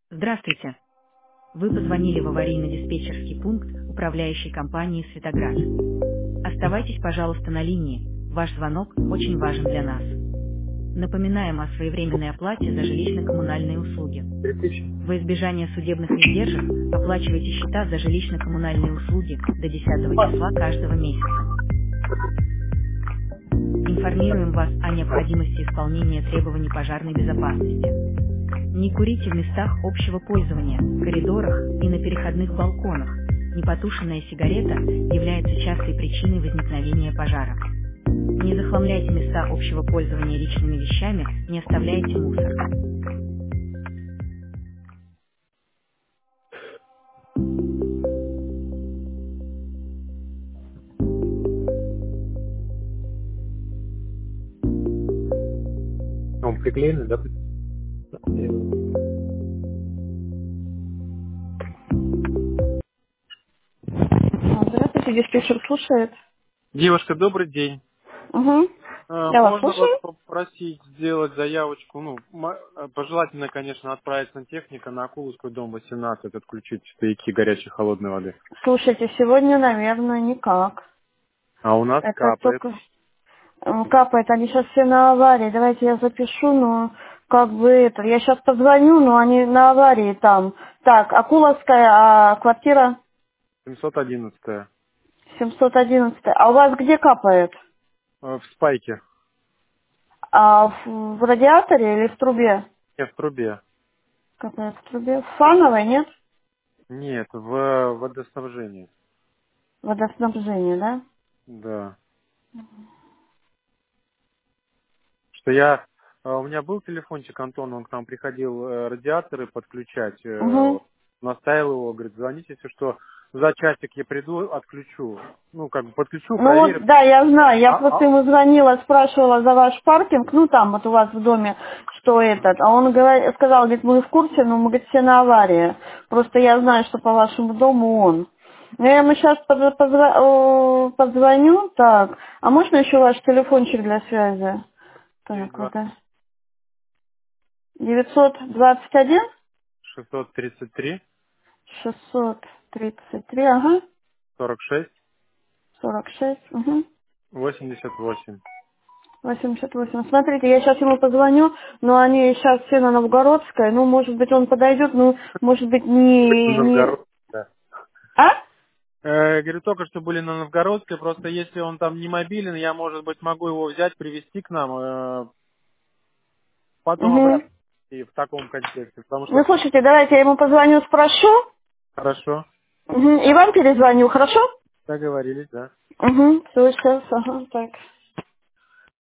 Здравствуйте. Вы позвонили в аварийно-диспетчерский пункт управляющей компании «Светоград». Оставайтесь, пожалуйста, на линии. Ваш звонок очень важен для нас. Напоминаем о своевременной оплате за жилищно-коммунальные услуги. 3000. Во избежание судебных издержек оплачивайте счета за жилищно-коммунальные услуги до 10 числа каждого месяца. Информируем вас о необходимости исполнения требований пожарной безопасности. Не курите в местах общего пользования, коридорах и на переходных балконах. Непотушенная сигарета является частой причиной возникновения пожара. Не захламляйте места общего пользования личными вещами, не оставляйте мусор. Он приклеенный, да? Здравствуйте, диспетчер слушает. Девушка, добрый день. Угу. Я вас Можно вас слушаю. попросить сделать заявочку, пожелательно, конечно, отправить сантехника на Акуловскую, дом 18, отключить стояки горячей холодной воды. Слушайте, сегодня, наверное, никак. А у нас Это капает. только капает, они сейчас все на аварии. Давайте я запишу, но как бы это. Я сейчас позвоню, но они на аварии там. Так, Акуловская, а квартира 711 711. А у вас где капает? в спайке, А в радиаторе или в трубе? не в трубе. Капает в трубе. В фановой, нет? Нет, в водоснабжении. Водоснабжение, да? Да. Что я... У меня был телефончик Антона, он к нам приходил радиаторы подключать, Угу. настаивал его, говорит, звоните, если что, за часик я приду, отключу. Ну, как бы подключу, Ну проверю. вот, да, я знаю, я просто А, ему звонила, спрашивала за ваш паркинг, ну там вот у вас в доме, что этот, а он сказал, говорит, мы в курсе, но мы, говорит, все на аварии, просто я знаю, что по вашему дому он. Ну, я ему сейчас позвоню, так, а можно еще ваш телефончик для связи? Так, вот, 921 633 633, ага, 46 46, угу. 88. 88. Смотрите, я сейчас ему позвоню, но они сейчас все на Новгородской, ну, может быть, он подойдет, ну, может быть, не... Новгород, да. А? Говорю, только что были на Новгородской, просто если он там не мобилен, я, может быть, могу его взять, привезти к нам, потом Угу. обратно и в таком контексте, потому Ну, что... слушайте, давайте я ему позвоню, спрошу, Хорошо, угу. И вам перезвоню, хорошо? договорились, да. Угу, все, сейчас, ага, так.